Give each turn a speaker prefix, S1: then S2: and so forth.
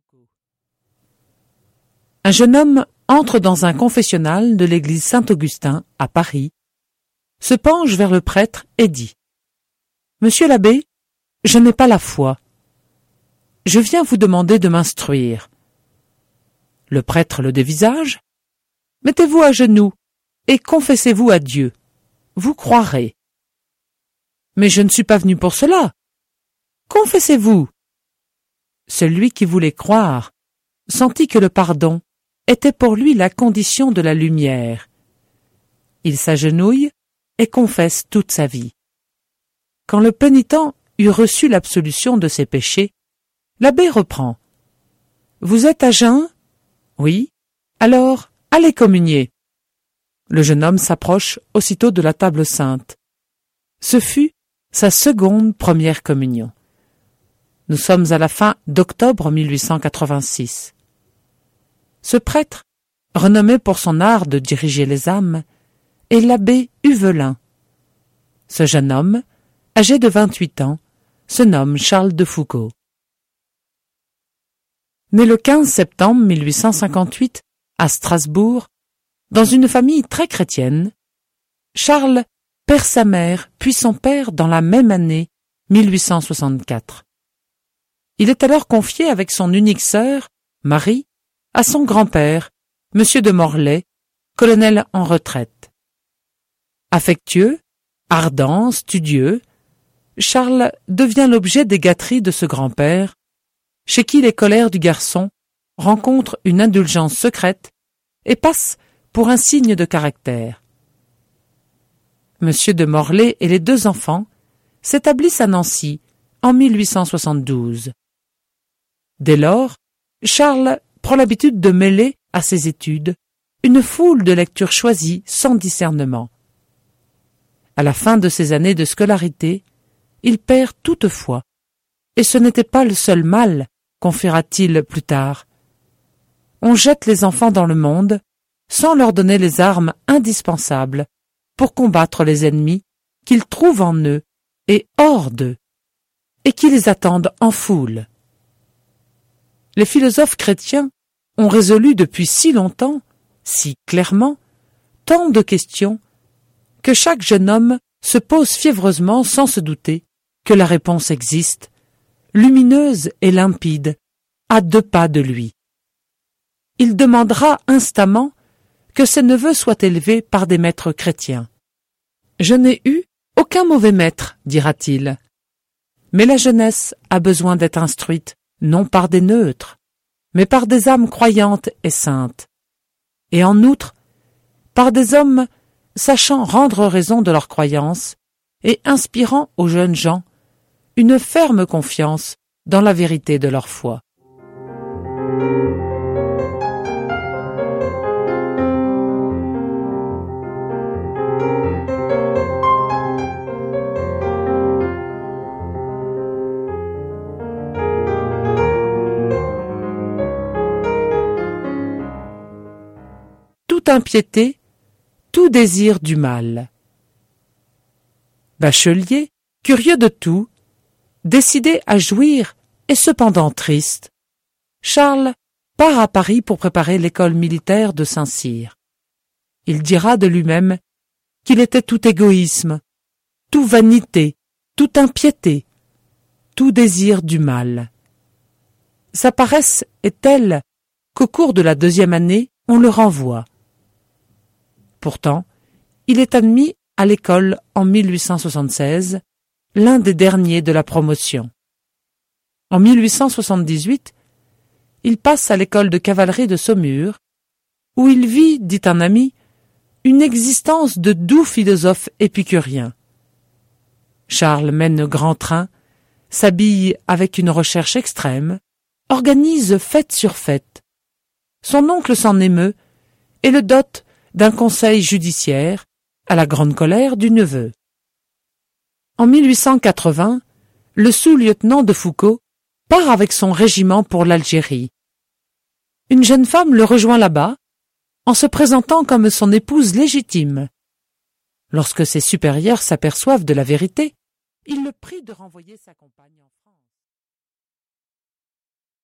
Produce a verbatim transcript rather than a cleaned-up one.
S1: Foucault. Un jeune homme entre dans un confessionnal de l'église Saint-Augustin, à Paris, se penche vers le prêtre et dit « Monsieur l'abbé, je n'ai pas la foi. Je viens vous demander de m'instruire. » Le prêtre le dévisage. « Mettez-vous à genoux et confessez-vous à Dieu. Vous croirez. »« Mais je ne suis pas venu pour cela. Confessez-vous. » Celui qui voulait croire sentit que le pardon était pour lui la condition de la lumière. Il s'agenouille et confesse toute sa vie. Quand le pénitent eut reçu l'absolution de ses péchés, l'abbé reprend. « Vous êtes à jeun ? Oui. Alors, allez communier. » Le jeune homme s'approche aussitôt de la table sainte. Ce fut sa seconde première communion. Nous sommes à la fin d'octobre mille huit cent quatre-vingt-six. Ce prêtre, renommé pour son art de diriger les âmes, est l'abbé Huvelin. Ce jeune homme, âgé de vingt-huit ans, se nomme Charles de Foucault. Né le quinze septembre mille huit cent cinquante-huit à Strasbourg, dans une famille très chrétienne, Charles perd sa mère puis son père dans la même année mille huit cent soixante-quatre. Il est alors confié avec son unique sœur, Marie, à son grand-père, Monsieur de Morlaix, colonel en retraite. Affectueux, ardent, studieux, Charles devient l'objet des gâteries de ce grand-père, chez qui les colères du garçon rencontrent une indulgence secrète et passent pour un signe de caractère. Monsieur de Morlaix et les deux enfants s'établissent à Nancy en mille huit cent soixante-douze. Dès lors, Charles prend l'habitude de mêler à ses études une foule de lectures choisies sans discernement. À la fin de ses années de scolarité, il perd toute foi, et ce n'était pas le seul mal, confiera-t-il plus tard. On jette les enfants dans le monde sans leur donner les armes indispensables pour combattre les ennemis qu'ils trouvent en eux et hors d'eux, et qui les attendent en foule. Les philosophes chrétiens ont résolu depuis si longtemps, si clairement, tant de questions que chaque jeune homme se pose fiévreusement sans se douter que la réponse existe, lumineuse et limpide, à deux pas de lui. Il demandera instamment que ses neveux soient élevés par des maîtres chrétiens. « Je n'ai eu aucun mauvais maître, dira-t-il. Mais la jeunesse a besoin d'être instruite, non par des neutres, mais par des âmes croyantes et saintes, et en outre, par des hommes sachant rendre raison de leurs croyances et inspirant aux jeunes gens une ferme confiance dans la vérité de leur foi. » Toute impiété, tout désir du mal. Bachelier, curieux de tout, décidé à jouir et cependant triste, Charles part à Paris pour préparer l'école militaire de Saint-Cyr. Il dira de lui-même qu'il était tout égoïsme, tout vanité, tout impiété, tout désir du mal. Sa paresse est telle qu'au cours de la deuxième année, on le renvoie. Pourtant, il est admis à l'école en mille huit cent soixante-seize, l'un des derniers de la promotion. En mille huit cent soixante-dix-huit, il passe à l'école de cavalerie de Saumur, où il vit, dit un ami, une existence de doux philosophe épicurien. Charles mène grand train, s'habille avec une recherche extrême, organise fête sur fête. Son oncle s'en émeut et le dote d'un conseil judiciaire, à la grande colère du neveu. En mille huit cent quatre-vingts, le sous-lieutenant de Foucault part avec son régiment pour l'Algérie. Une jeune femme le rejoint là-bas, en se présentant comme son épouse légitime. Lorsque ses supérieurs s'aperçoivent de la vérité, ils le prient de renvoyer sa compagne en France.